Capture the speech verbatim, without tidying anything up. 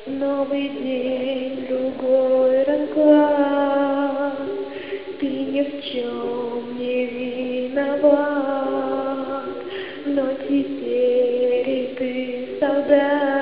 Новый день, другой расклад, ты ни в чем не виноват, но теперь и ты солдат.